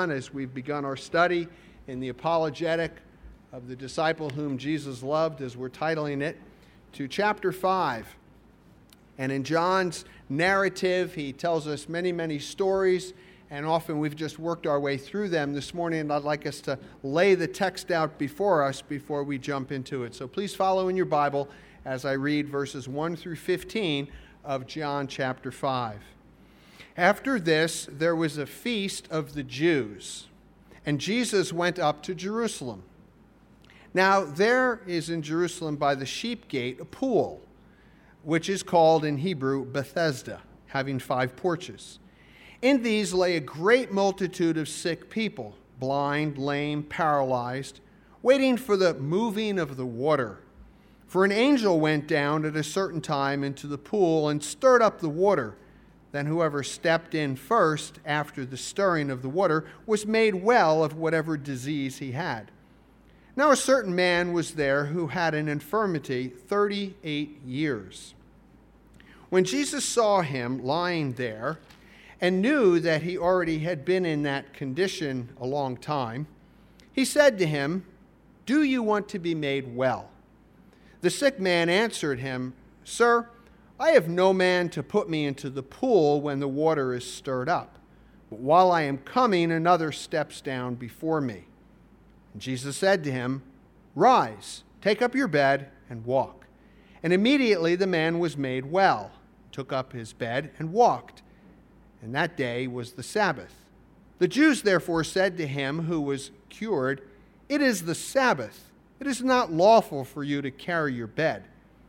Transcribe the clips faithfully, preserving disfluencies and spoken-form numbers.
on as we've begun our study in the apologetic of the disciple whom Jesus loved, as we're titling it, to chapter five. And in John's narrative, he tells us many, many stories, and often we've just worked our way through them. This morning, I'd like us to lay the text out before us before we jump into it. So please follow in your Bible as I read verses one through fifteen of John chapter five. After this, there was a feast of the Jews, and Jesus went up to Jerusalem. Now, there is in Jerusalem by the sheep gate a pool, which is called in Hebrew Bethesda, having five porches. In these lay a great multitude of sick people, blind, lame, paralyzed, waiting for the moving of the water. For an angel went down at a certain time into the pool and stirred up the water. Then whoever stepped in first after the stirring of the water was made well of whatever disease he had. Now a certain man was there who had an infirmity thirty-eight years. When Jesus saw him lying there and knew that he already had been in that condition a long time, he said to him, "Do you want to be made well?" The sick man answered him, "Sir, I have no man to put me into the pool when the water is stirred up. But while I am coming, another steps down before me." And Jesus said to him, "Rise, take up your bed and walk." And immediately the man was made well, took up his bed and walked. And that day was the Sabbath. The Jews therefore said to him who was cured, "It is the Sabbath. It is not lawful for you to carry your bed."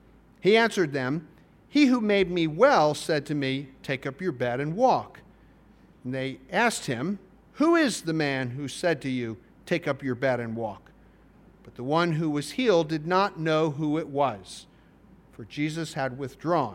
He answered them, "He who made me well said to me, 'Take up your bed and walk.'" And they asked him, "Who is the man who said to you, 'Take up your bed and walk'?" But the one who was healed did not know who it was, for Jesus had withdrawn,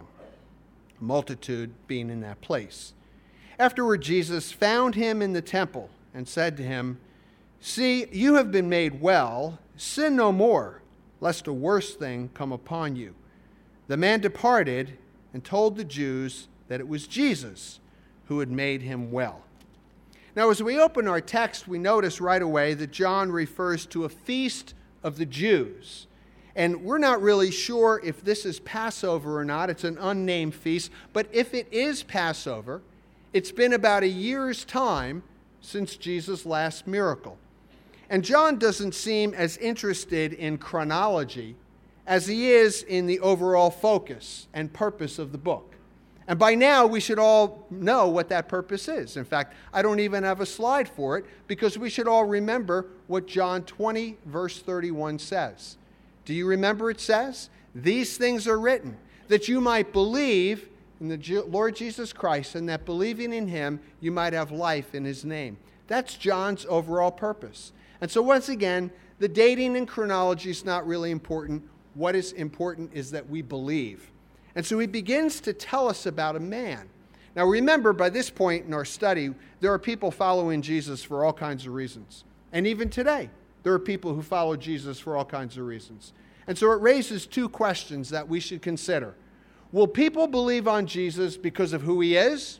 a multitude being in that place. Afterward, Jesus found him in the temple and said to him, "See, you have been made well. Sin no more, lest a worse thing come upon you." The man departed and told the Jews that it was Jesus who had made him well. Now, as we open our text, we notice right away that John refers to a feast of the Jews. And we're not really sure if this is Passover or not. It's an unnamed feast. But if it is Passover, it's been about a year's time since Jesus' last miracle. And John doesn't seem as interested in chronology as he is in the overall focus and purpose of the book. And by now, we should all know what that purpose is. In fact, I don't even have a slide for it because we should all remember what John twenty, verse thirty-one says. Do you remember it says? "These things are written, that you might believe in the Lord Jesus Christ, and that believing in him, you might have life in his name." That's John's overall purpose. And so once again, the dating and chronology is not really important. What is important is that we believe. And so he begins to tell us about a man. Now remember, by this point in our study, there are people following Jesus for all kinds of reasons. And even today, there are people who follow Jesus for all kinds of reasons. And so it raises two questions that we should consider. Will people believe on Jesus because of who he is?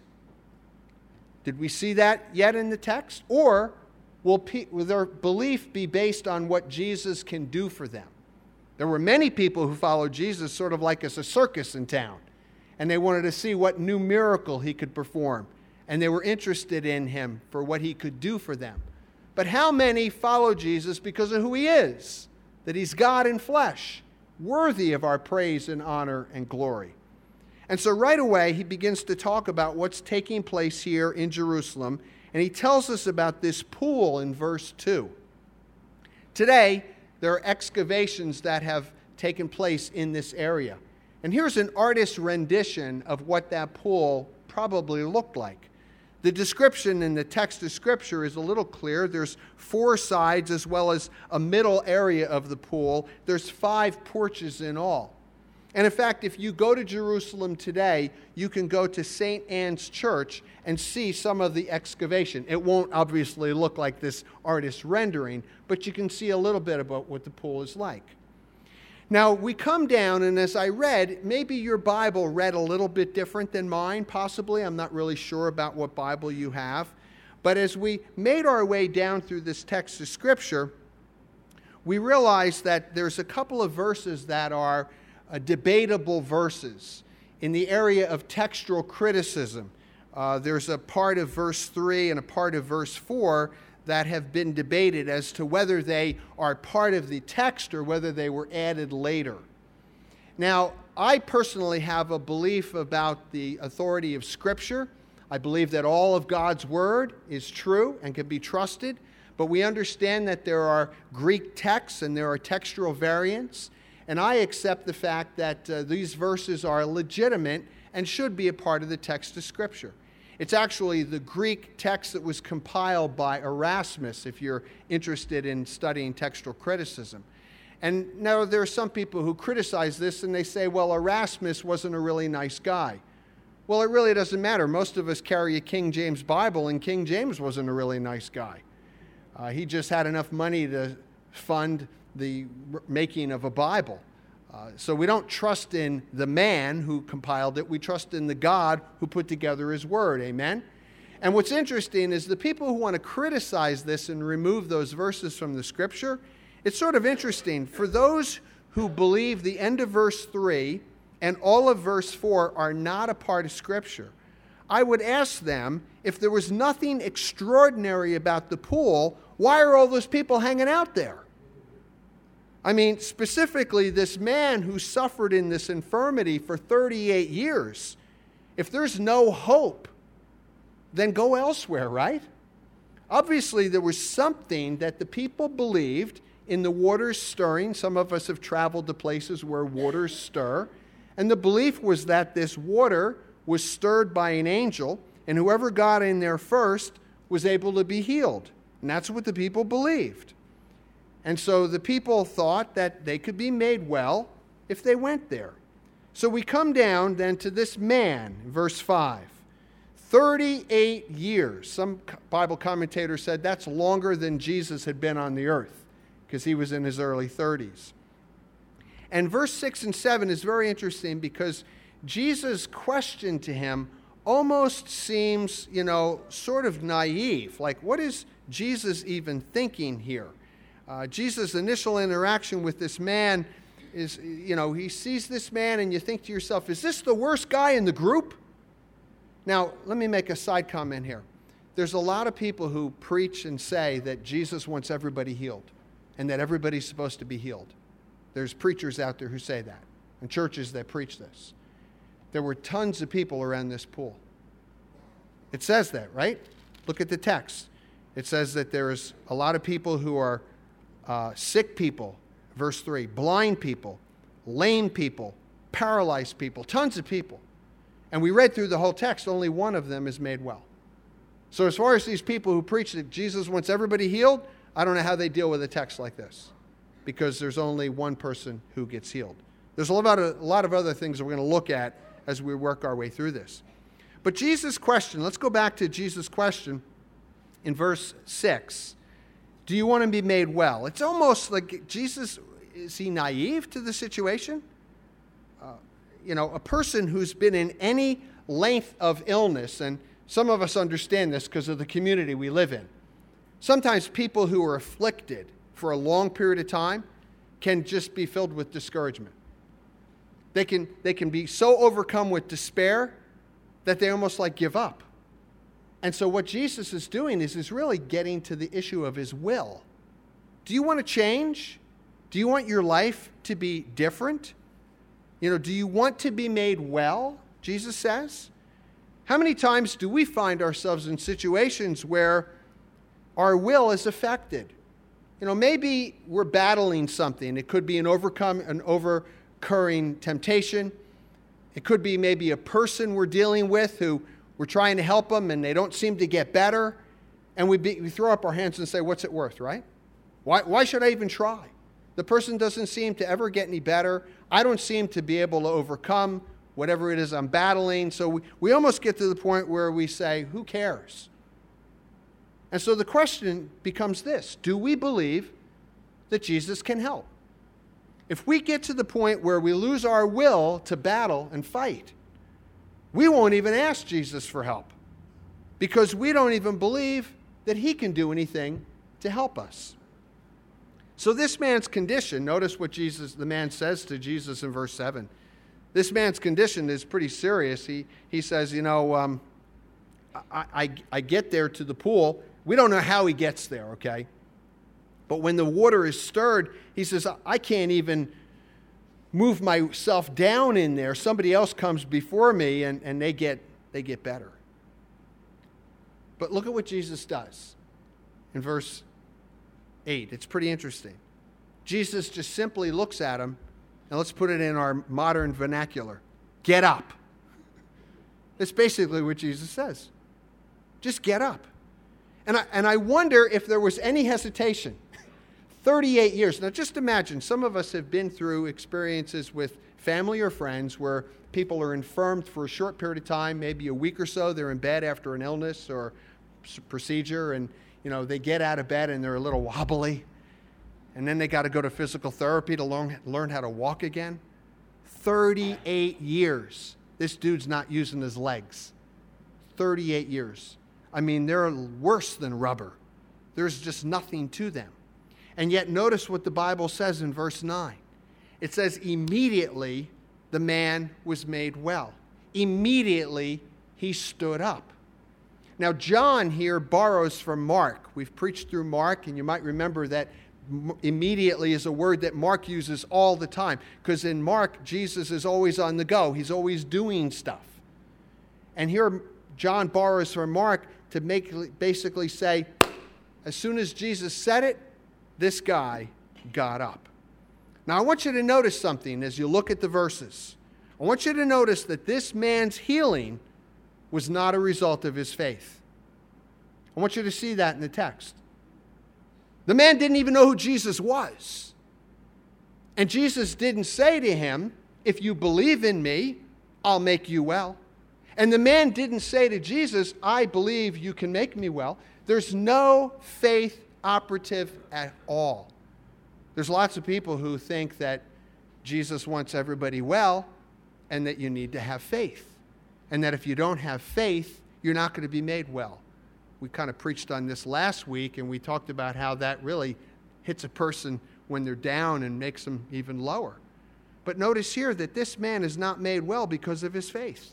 Did we see that yet in the text? Or will, pe- will their belief be based on what Jesus can do for them? There were many people who followed Jesus sort of like as a circus in town. And they wanted to see what new miracle he could perform. And they were interested in him for what he could do for them. But how many follow Jesus because of who he is? That he's God in flesh, worthy of our praise and honor and glory. And so right away, he begins to talk about what's taking place here in Jerusalem. And he tells us about this pool in verse two. Today, there are excavations that have taken place in this area. And here's an artist's rendition of what that pool probably looked like. The description in the text of Scripture is a little clear. There's four sides as well as a middle area of the pool. There's five porches in all. And in fact, if you go to Jerusalem today, you can go to Saint Anne's Church and see some of the excavation. It won't obviously look like this artist's rendering, but you can see a little bit about what the pool is like. Now, we come down, and as I read, maybe your Bible read a little bit different than mine, possibly. I'm not really sure about what Bible you have. But as we made our way down through this text of Scripture, we realized that there's a couple of verses that are uh, debatable verses in the area of textual criticism. Uh, there's a part of verse three and a part of verse four that have been debated as to whether they are part of the text or whether they were added later. Now, I personally have a belief about the authority of Scripture. I believe that all of God's Word is true and can be trusted, but we understand that there are Greek texts and there are textual variants, and I accept the fact that uh, these verses are legitimate and should be a part of the text of Scripture. It's actually the Greek text that was compiled by Erasmus, if you're interested in studying textual criticism. And now there are some people who criticize this and they say, well, Erasmus wasn't a really nice guy. Well, it really doesn't matter. Most of us carry a King James Bible, and King James wasn't a really nice guy. Uh, he just had enough money to fund the making of a Bible. Uh, so we don't trust in the man who compiled it. We trust in the God who put together his word. Amen? And what's interesting is the people who want to criticize this and remove those verses from the Scripture, it's sort of interesting. For those who believe the end of verse three and all of verse four are not a part of Scripture, I would ask them, if there was nothing extraordinary about the pool, why are all those people hanging out there? I mean, specifically, this man who suffered in this infirmity for thirty-eight years. If there's no hope, then go elsewhere, right? Obviously, there was something that the people believed in the waters stirring. Some of us have traveled to places where waters stir. And the belief was that this water was stirred by an angel, and whoever got in there first was able to be healed. And that's what the people believed. And so the people thought that they could be made well if they went there. So we come down then to this man, verse five. thirty-eight years. Some Bible commentators said that's longer than Jesus had been on the earth, because he was in his early thirties. And verse six and seven is very interesting because Jesus' question to him almost seems, you know, sort of naive. Like, what is Jesus even thinking here? Uh, Jesus' initial interaction with this man is, you know, he sees this man and you think to yourself, is this the worst guy in the group? Now, let me make a side comment here. There's a lot of people who preach and say that Jesus wants everybody healed and that everybody's supposed to be healed. There's preachers out there who say that, and churches that preach this. There were tons of people around this pool. It says that, right? Look at the text. It says that there's a lot of people who are uh, sick people, verse three, blind people, lame people, paralyzed people, tons of people. And we read through the whole text, only one of them is made well. So as far as these people who preach that Jesus wants everybody healed, I don't know how they deal with a text like this, because there's only one person who gets healed. There's a lot of, a lot of other things that we're going to look at as we work our way through this. But Jesus' question, let's go back to Jesus' question in verse six. Do you want to be made well? It's almost like Jesus, is he naive to the situation? Uh, you know, a person who's been in any length of illness, and some of us understand this because of the community we live in. Sometimes people who are afflicted for a long period of time can just be filled with discouragement. They can, they can be so overcome with despair that they almost like give up. And so what Jesus is doing is he's really getting to the issue of his will. Do you want to change? Do you want your life to be different? You know, do you want to be made well? Jesus says. How many times do we find ourselves in situations where our will is affected? You know, maybe we're battling something. It could be an overcome, an overcurring temptation. It could be maybe a person we're dealing with who we're trying to help them and they don't seem to get better. And we, be, we throw up our hands and say, what's it worth, right? Why, why should I even try? The person doesn't seem to ever get any better. I don't seem to be able to overcome whatever it is I'm battling. So we, we almost get to the point where we say, who cares? And so the question becomes this: do we believe that Jesus can help? If we get to the point where we lose our will to battle and fight, we won't even ask Jesus for help because we don't even believe that he can do anything to help us. So this man's condition, notice what Jesus, the man says to Jesus in verse seven. This man's condition is pretty serious. He, he says, you know, um, I, I, I get there to the pool. We don't know how he gets there, okay? But when the water is stirred, he says, I can't even move myself down in there. Somebody else comes before me, and, and they get they get better. But look at what Jesus does in verse eight. It's pretty interesting. Jesus just simply looks at him, and let's put it in our modern vernacular. Get up. That's basically what Jesus says. Just get up. And I, and I wonder if there was any hesitation. thirty-eight years. Now just imagine, some of us have been through experiences with family or friends where people are infirmed for a short period of time, maybe a week or so. They're in bed after an illness or procedure, and you know they get out of bed and they're a little wobbly. And then they got to go to physical therapy to learn, learn how to walk again. thirty-eight years. This dude's not using his legs. thirty-eight years. I mean, they're worse than rubber. There's just nothing to them. And yet notice what the Bible says in verse nine. It says, immediately the man was made well. Immediately he stood up. Now John here borrows from Mark. We've preached through Mark, and you might remember that immediately is a word that Mark uses all the time, because in Mark, Jesus is always on the go. He's always doing stuff. And here John borrows from Mark to make basically say, as soon as Jesus said it, this guy got up. Now I want you to notice something as you look at the verses. I want you to notice that this man's healing was not a result of his faith. I want you to see that in the text. The man didn't even know who Jesus was. And Jesus didn't say to him, if you believe in me, I'll make you well. And the man didn't say to Jesus, I believe you can make me well. There's no faith operative at all. There's lots of people who think that Jesus wants everybody well and that you need to have faith. And that if you don't have faith, you're not going to be made well. We kind of preached on this last week, and we talked about how that really hits a person when they're down and makes them even lower. But notice here that this man is not made well because of his faith.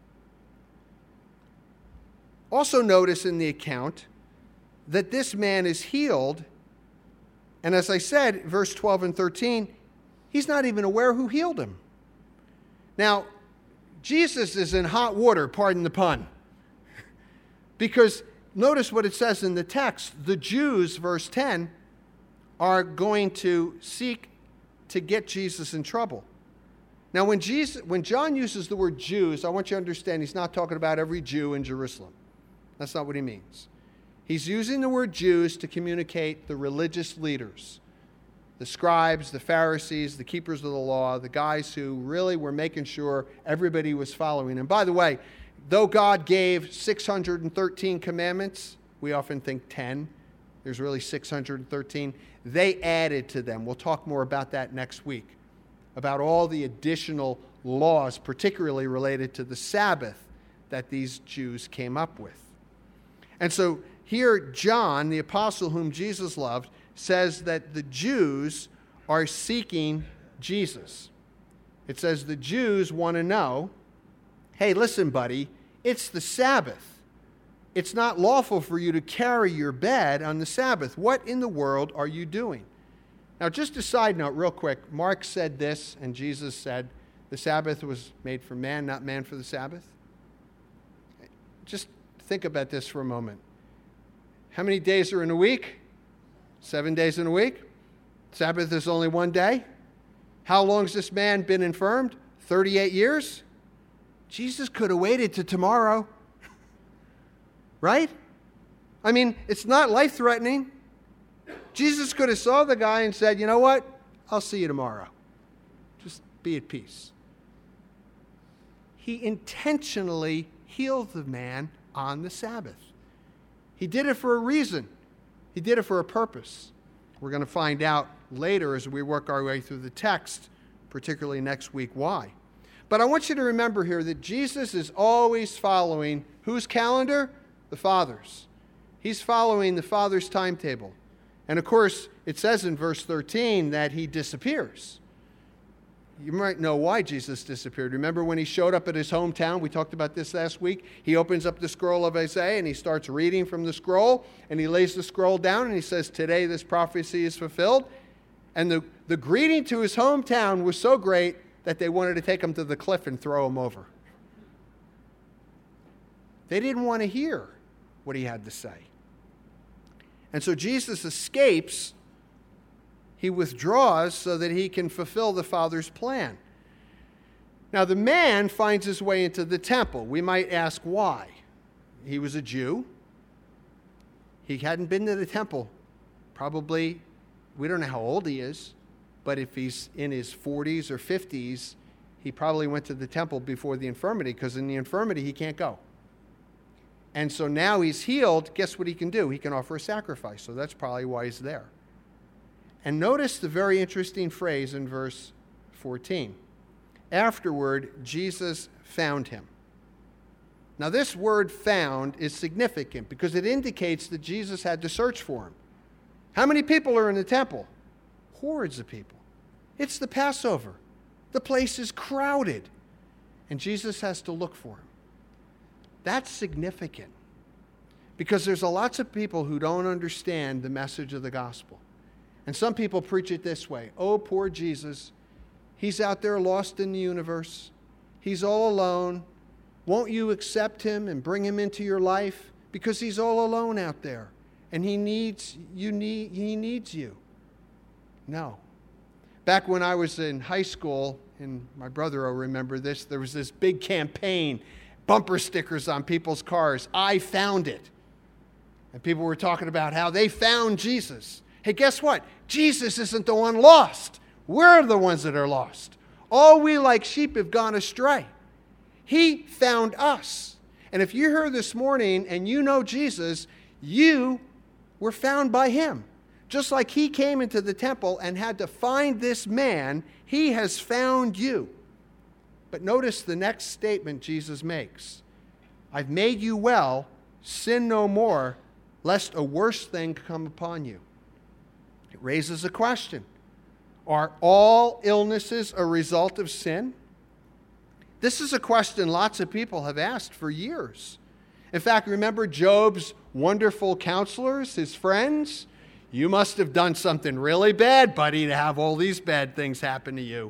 Also notice in the account that this man is healed, and as I said, verse twelve and thirteen, he's not even aware who healed him. Now, Jesus is in hot water, pardon the pun, because notice what it says in the text. The Jews, verse ten, are going to seek to get Jesus in trouble. Now, when Jesus, when John uses the word Jews, I want you to understand he's not talking about every Jew in Jerusalem. That's not what he means. He's using the word Jews to communicate the religious leaders, the scribes, the Pharisees, the keepers of the law, the guys who really were making sure everybody was following. And by the way, though God gave six hundred thirteen commandments, we often think ten. There's really six hundred thirteen. They added to them. We'll talk more about that next week, about all the additional laws, particularly related to the Sabbath, that these Jews came up with. And so here, John, the apostle whom Jesus loved, says that the Jews are seeking Jesus. It says the Jews want to know, hey, listen, buddy, it's the Sabbath. It's not lawful for you to carry your bed on the Sabbath. What in the world are you doing? Now, just a side note real quick. Mark said this, and Jesus said, the Sabbath was made for man, not man for the Sabbath. Just think about this for a moment. How many days are in a week? Seven days in a week. Sabbath is only one day. How long has this man been infirmed? thirty-eight years? Jesus could have waited to tomorrow. Right? I mean, it's not life-threatening. Jesus could have saw the guy and said, you know what? I'll see you tomorrow. Just be at peace. He intentionally healed the man on the Sabbath. He did it for a reason. He did it for a purpose. We're going to find out later as we work our way through the text, particularly next week, why. But I want you to remember here that Jesus is always following whose calendar? The Father's. He's following the Father's timetable. And of course, it says in verse thirteen that he disappears. You might know why Jesus disappeared. Remember when he showed up at his hometown? We talked about this last week. He opens up the scroll of Isaiah and he starts reading from the scroll. And he lays the scroll down and he says, today this prophecy is fulfilled. And the, the greeting to his hometown was so great that they wanted to take him to the cliff and throw him over. They didn't want to hear what he had to say. And so Jesus escapes. He withdraws so that he can fulfill the Father's plan. Now, the man finds his way into the temple. We might ask why. He was a Jew. He hadn't been to the temple. Probably, we don't know how old he is, but if he's in his forties or fifties, he probably went to the temple before the infirmity, because in the infirmity he can't go. And so now he's healed. Guess what he can do? He can offer a sacrifice. So that's probably why he's there. And notice the very interesting phrase in verse fourteen. Afterward, Jesus found him. Now, this word found is significant because it indicates that Jesus had to search for him. How many people are in the temple? Hordes of people. It's the Passover. The place is crowded. And Jesus has to look for him. That's significant because there's a lots of people who don't understand the message of the gospel. And some people preach it this way. Oh, poor Jesus. He's out there lost in the universe. He's all alone. Won't you accept him and bring him into your life? Because he's all alone out there. And he needs you need he needs you. No. Back when I was in high school, and my brother will remember this, there was this big campaign, bumper stickers on people's cars. I found it. And people were talking about how they found Jesus. Hey, guess what? Jesus isn't the one lost. We're the ones that are lost. All we like sheep have gone astray. He found us. And if you're here this morning and you know Jesus, you were found by him. Just like he came into the temple and had to find this man, he has found you. But notice the next statement Jesus makes. I've made you well, sin no more, lest a worse thing come upon you. It raises a question. Are all illnesses a result of sin? This is a question lots of people have asked for years. In fact, remember Job's wonderful counselors, his friends? You must have done something really bad, buddy, to have all these bad things happen to you.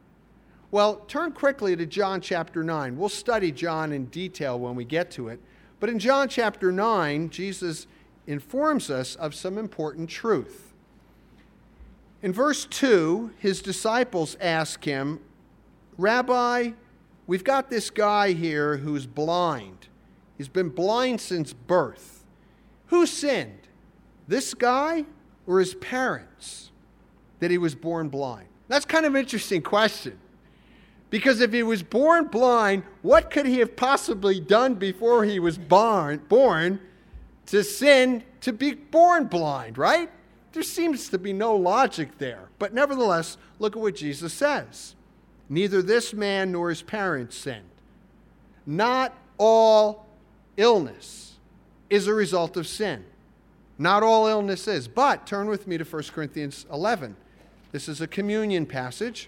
Well, turn quickly to John chapter nine. We'll study John in detail when we get to it. But in John chapter nine, Jesus informs us of some important truth. In verse two, his disciples ask him, Rabbi, we've got this guy here who's blind. He's been blind since birth. Who sinned? This guy or his parents that he was born blind? That's kind of an interesting question. Because if he was born blind, what could he have possibly done before he was born, born to sin to be born blind, right? There seems to be no logic there. But nevertheless, look at what Jesus says. Neither this man nor his parents sinned. Not all illness is a result of sin. Not all illness is. But turn with me to First Corinthians eleven. This is a communion passage.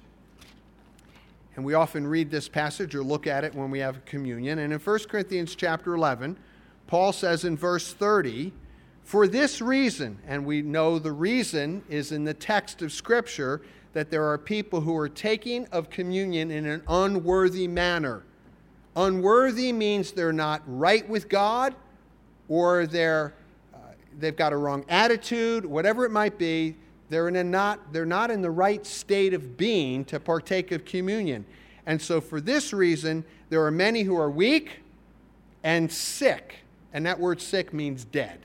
And we often read this passage or look at it when we have communion. And in First Corinthians chapter eleven, Paul says in verse thirty, for this reason, and we know the reason is in the text of Scripture, that there are people who are taking of communion in an unworthy manner. Unworthy means they're not right with God, or they're, uh, they've got a wrong attitude, whatever it might be. They're, in a not, they're not in the right state of being to partake of communion. And so for this reason, there are many who are weak and sick. And that word sick means dead.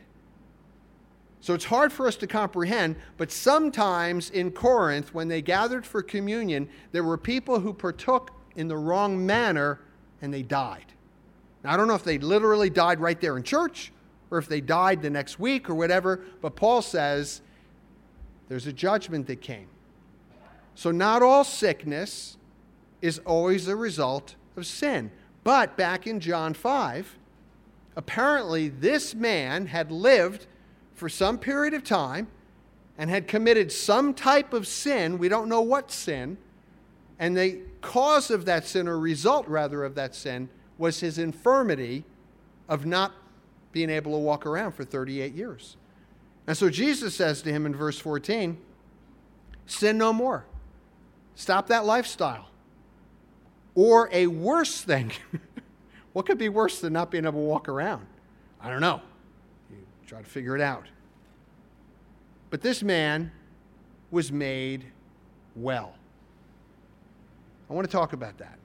So it's hard for us to comprehend, but sometimes in Corinth, when they gathered for communion, there were people who partook in the wrong manner and they died. Now, I don't know if they literally died right there in church or if they died the next week or whatever, but Paul says there's a judgment that came. So not all sickness is always a result of sin. But back in John five, Apparently, this man had lived for some period of time and had committed some type of sin. We don't know what sin. And the cause of that sin, or result rather of that sin, was his infirmity of not being able to walk around for thirty-eight years. And so Jesus says to him in verse fourteen, sin no more. Stop that lifestyle. Or a worse thing. What could be worse than not being able to walk around? I don't know. You try to figure it out. But this man was made well. I want to talk about that.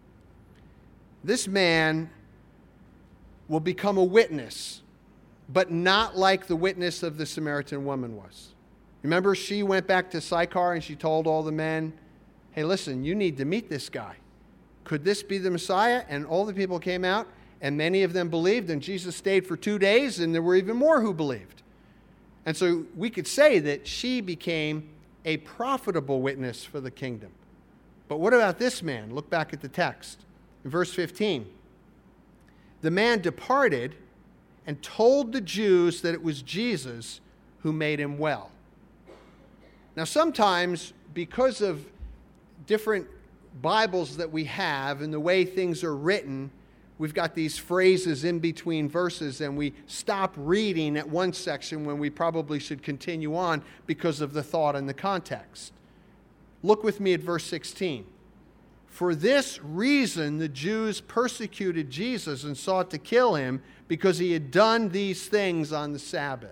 This man will become a witness, but not like the witness of the Samaritan woman was. Remember, she went back to Sychar and she told all the men, hey, listen, you need to meet this guy. Could this be the Messiah? And all the people came out, and many of them believed, and Jesus stayed for two days, and there were even more who believed. And so we could say that she became a profitable witness for the kingdom. But what about this man? Look back at the text. In verse fifteen, the man departed and told the Jews that it was Jesus who made him well. Now, sometimes, because of different Bibles that we have and the way things are written, we've got these phrases in between verses, and we stop reading at one section when we probably should continue on because of the thought and the context. Look with me at verse sixteen. For this reason, the Jews persecuted Jesus and sought to kill him because he had done these things on the Sabbath.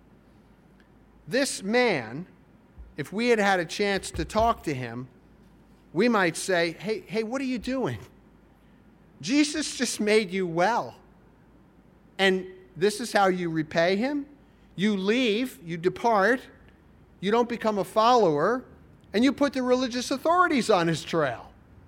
This man, if we had had a chance to talk to him, we might say, hey, hey, what are you doing? Jesus just made you well. And this is how you repay him? You leave, you depart, you don't become a follower, and you put the religious authorities on his trail.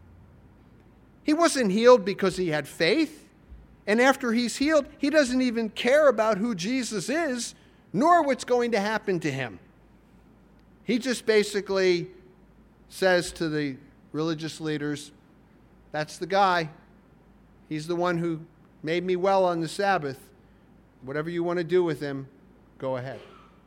He wasn't healed because he had faith. And after he's healed, he doesn't even care about who Jesus is, nor what's going to happen to him. He just basically says to the religious leaders, that's the guy. He's the one who made me well on the Sabbath. Whatever you want to do with him, go ahead.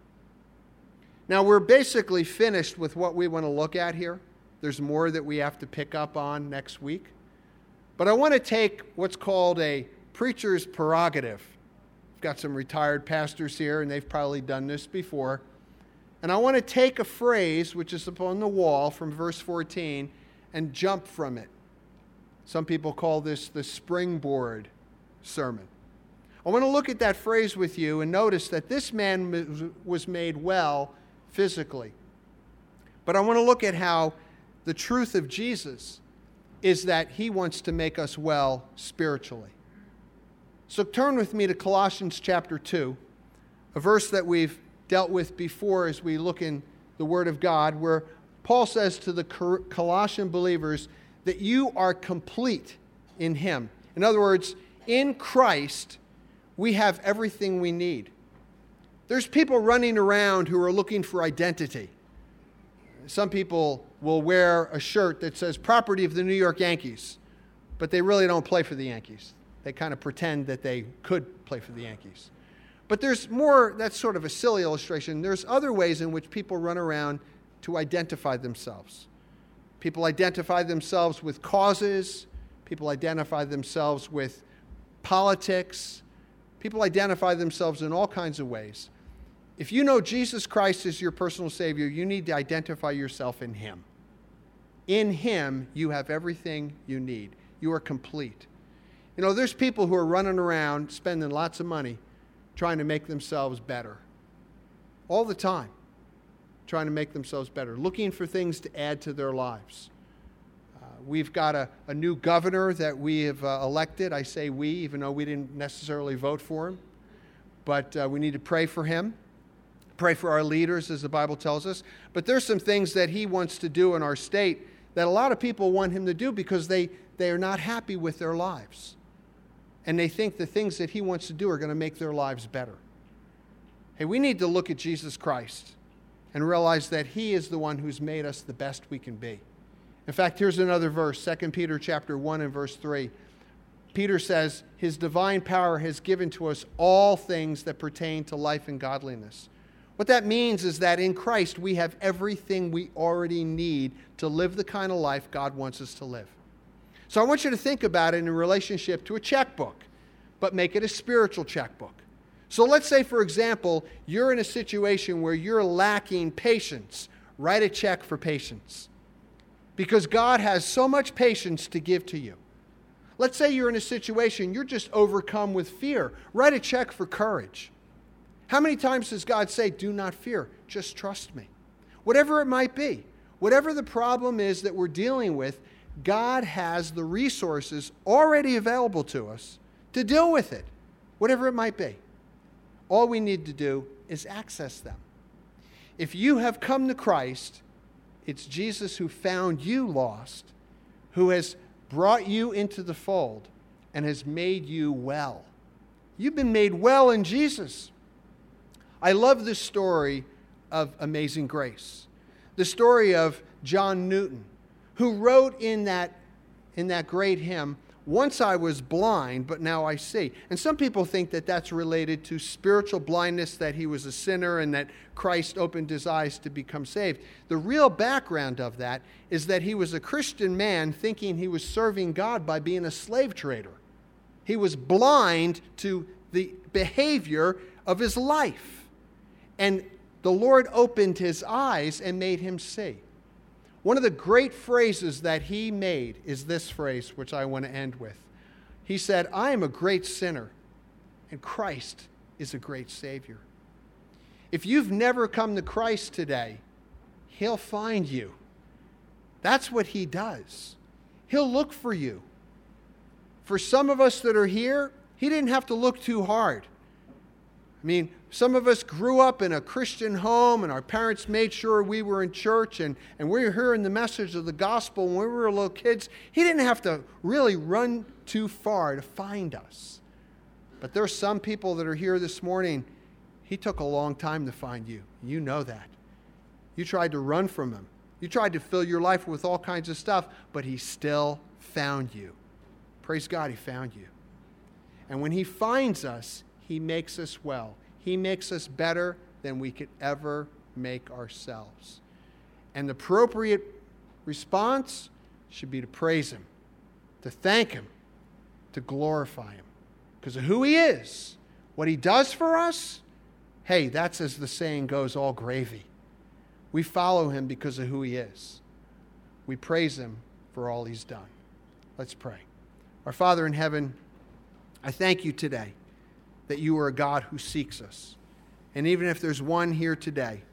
Now, we're basically finished with what we want to look at here. There's more that we have to pick up on next week. But I want to take what's called a preacher's prerogative. I've got some retired pastors here, and they've probably done this before. And I want to take a phrase, which is upon the wall from verse fourteen, and jump from it. Some people call this the springboard sermon. I want to look at that phrase with you and notice that this man was made well physically. But I want to look at how the truth of Jesus is that he wants to make us well spiritually. So turn with me to Colossians chapter two, a verse that we've dealt with before as we look in the Word of God, where Paul says to the Colossian believers that you are complete in him. In other words, in Christ, we have everything we need. There's people running around who are looking for identity. Some people will wear a shirt that says property of the New York Yankees, but they really don't play for the Yankees. They kind of pretend that they could play for the Yankees. But there's more, that's sort of a silly illustration. There's other ways in which people run around to identify themselves. People identify themselves with causes. People identify themselves with politics. People identify themselves in all kinds of ways. If you know Jesus Christ is your personal Savior, you need to identify yourself in him. In him, you have everything you need. You are complete. You know, there's people who are running around spending lots of money trying to make themselves better. All the time. Trying to make themselves better. Looking for things to add to their lives. Uh, we've got a, a new governor that we have uh, elected. I say we, even though we didn't necessarily vote for him. But uh, we need to pray for him. Pray for our leaders, as the Bible tells us. But there's some things that he wants to do in our state that a lot of people want him to do because they, they are not happy with their lives. And they think the things that he wants to do are going to make their lives better. Hey, we need to look at Jesus Christ and realize that he is the one who's made us the best we can be. In fact, here's another verse, Second Peter chapter one and verse three. Peter says, his divine power has given to us all things that pertain to life and godliness. What that means is that in Christ we have everything we already need to live the kind of life God wants us to live. So I want you to think about it in relationship to a checkbook, but make it a spiritual checkbook. So let's say, for example, you're in a situation where you're lacking patience. Write a check for patience, because God has so much patience to give to you. Let's say you're in a situation you're just overcome with fear. Write a check for courage. How many times does God say, do not fear, just trust me? Whatever it might be, whatever the problem is that we're dealing with, God has the resources already available to us to deal with it, whatever it might be. All we need to do is access them. If you have come to Christ, it's Jesus who found you lost, who has brought you into the fold and has made you well. You've been made well in Jesus. I love the story of Amazing Grace, the story of John Newton, who wrote in that, in that great hymn, "Once I was blind, but now I see." And some people think that that's related to spiritual blindness, that he was a sinner and that Christ opened his eyes to become saved. The real background of that is that he was a Christian man thinking he was serving God by being a slave trader. He was blind to the behavior of his life. And the Lord opened his eyes and made him see. One of the great phrases that he made is this phrase, which I want to end with. He said, "I am a great sinner, and Christ is a great Savior." If you've never come to Christ today, he'll find you. That's what he does. He'll look for you. For some of us that are here, he didn't have to look too hard. I mean, some of us grew up in a Christian home and our parents made sure we were in church and, and we were hearing the message of the gospel when we were little kids. He didn't have to really run too far to find us. But there are some people that are here this morning, he took a long time to find you. You know that. You tried to run from him. You tried to fill your life with all kinds of stuff, but he still found you. Praise God, he found you. And when he finds us, he makes us well. He makes us better than we could ever make ourselves. And the appropriate response should be to praise him, to thank him, to glorify him. Because of who he is, what he does for us, hey, that's, as the saying goes, all gravy. We follow him because of who he is. We praise him for all he's done. Let's pray. Our Father in heaven, I thank you today that you are a God who seeks us. And even if there's one here today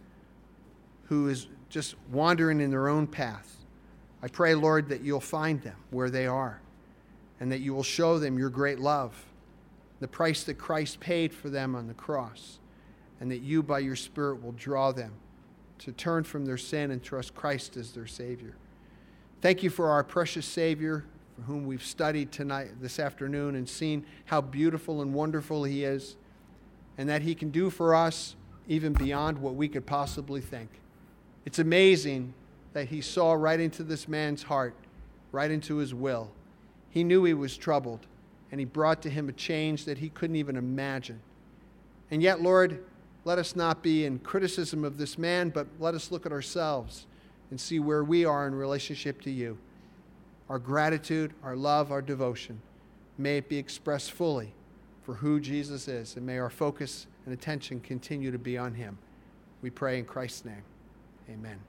who is just wandering in their own path, I pray, Lord, that you'll find them where they are and that you will show them your great love, the price that Christ paid for them on the cross, and that you, by your Spirit, will draw them to turn from their sin and trust Christ as their Savior. Thank you for our precious Savior, for whom we've studied tonight, this afternoon, and seen how beautiful and wonderful he is, and that he can do for us even beyond what we could possibly think. It's amazing that he saw right into this man's heart, right into his will. He knew he was troubled, and he brought to him a change that he couldn't even imagine. And yet, Lord, let us not be in criticism of this man, but let us look at ourselves and see where we are in relationship to you. Our gratitude, our love, our devotion, may it be expressed fully for who Jesus is, and may our focus and attention continue to be on him. We pray in Christ's name. Amen.